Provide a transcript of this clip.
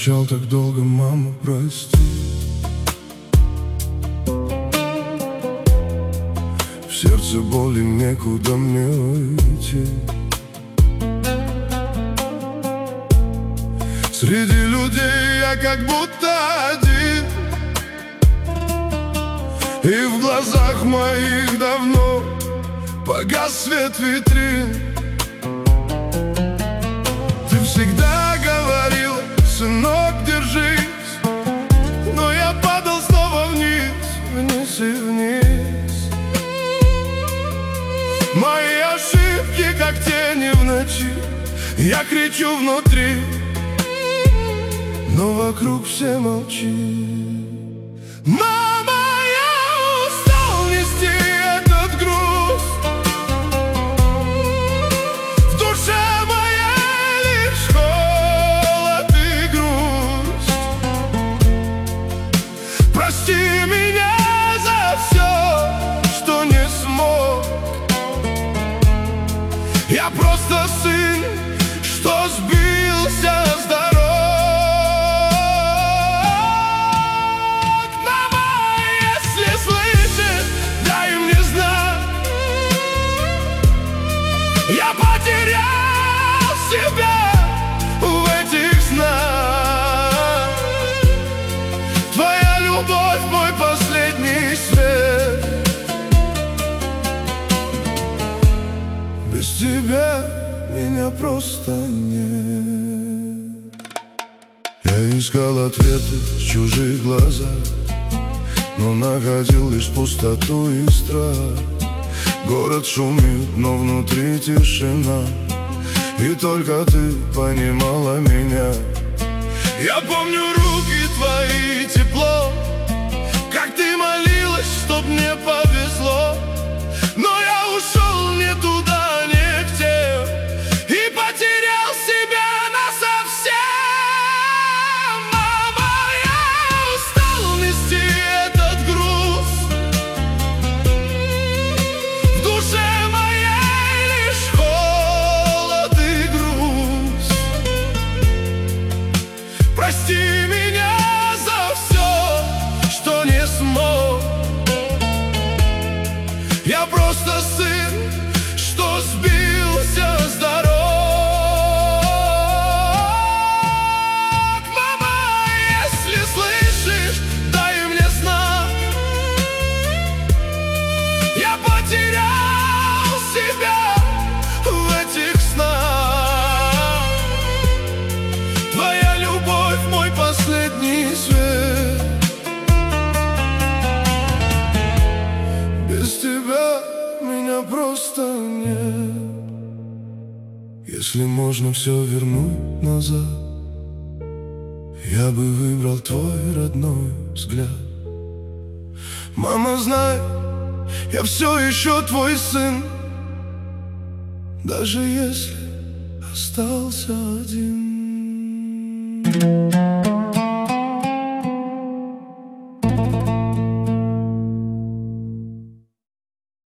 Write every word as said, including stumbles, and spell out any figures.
молчал так долго, мама, прости. В сердце боли, некуда мне уйти. Среди людей я как будто один, и в глазах моих давно погас свет витрин. Ты всегда говорила: сынок, держись, но я падал снова вниз, вниз и вниз. Мои ошибки, как тени в ночи, я кричу внутри, но вокруг все молчит. Мама, я устал нести этот груз. В душе моей лишь холод и грусть. Прости меня за все, что не смог. Я просто сын, что сбился с дороги. Я потерял себя в этих снах. Твоя любовь — мой последний свет. Без тебя меня просто нет. Я искал ответы в чужих глазах, но находил лишь пустоту и страх. Город шумит, но внутри тишина, и только ты понимала меня. Я помню руки твои, тепло, как ты молилась, чтоб мне повезло. Но я ушел не туда, не к тем, и потерял себя насовсем. Мама, я устал нести этот груз. В душе моей лишь холод и грусть. Прости меня за все, что не смог. Я просто сын, что сбился с дорог. Мама, если слышишь, дай мне знак. Я потерял себя в этих снах. Твоя любовь — мой последний свет. Без тебя меня просто нет. Если можно все вернуть назад, я бы выбрал твой родной взгляд. Мама, знай, я все еще твой сын, даже если остался один.